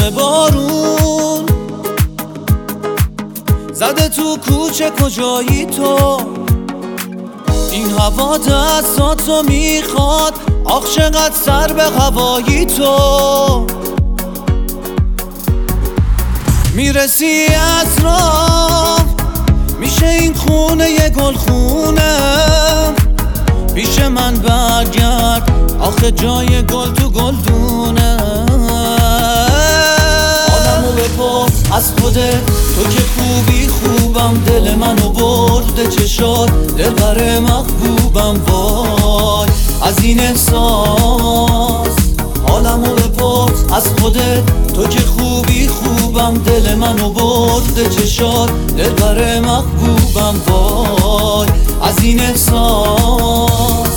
همه بارون زده تو کوچه، کجایی تو؟ این هوا دستاتو میخواد، آخ چقدر سر به هوایی تو. میرسی از راه میشه این خونه یه گلخونه، پیش من برگرد آخه جای گل تو گلدونه. آدمو بپرس از خودت، تو که خوبی خوبم، دل منو برده چشات، دلبر محبوبم. وای از این احساس، حالمو بپرس از خودت، تو که خوبی خوبم، دل منو برده چشات، دلبر محبوبم. وای از این احساس.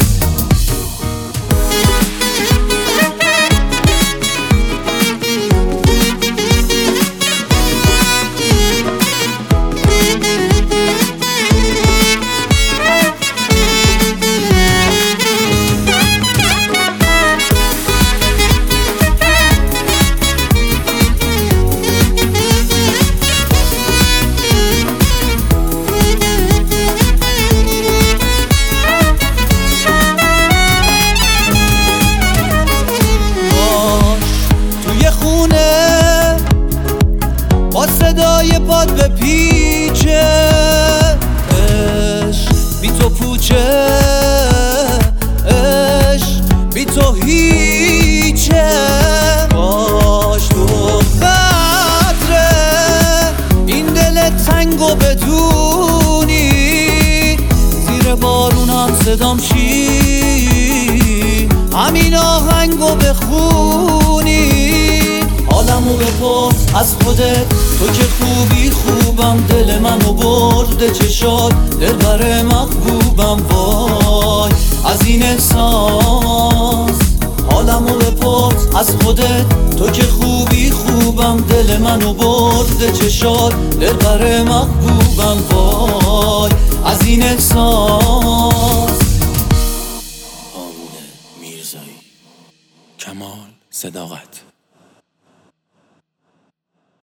با صدای باد به پیچه، عشق بی تو پوچه، عشق بی تو هیچه. باش تو قدره این دل تنگو بدونی، زیر بارونم صدام شی، همین آهنگو بخونی. حالمو بپرس از خودت، تو که خوبی خوبم، دل منو برده چشات، دلبر محبوبم. وای از این احساس. حالمو بپرس از خودت، تو که خوبی خوبم، دل منو برده چشات، دلبر محبوبم. وای از این احساس. هامون میرزایی، کمال صداقت.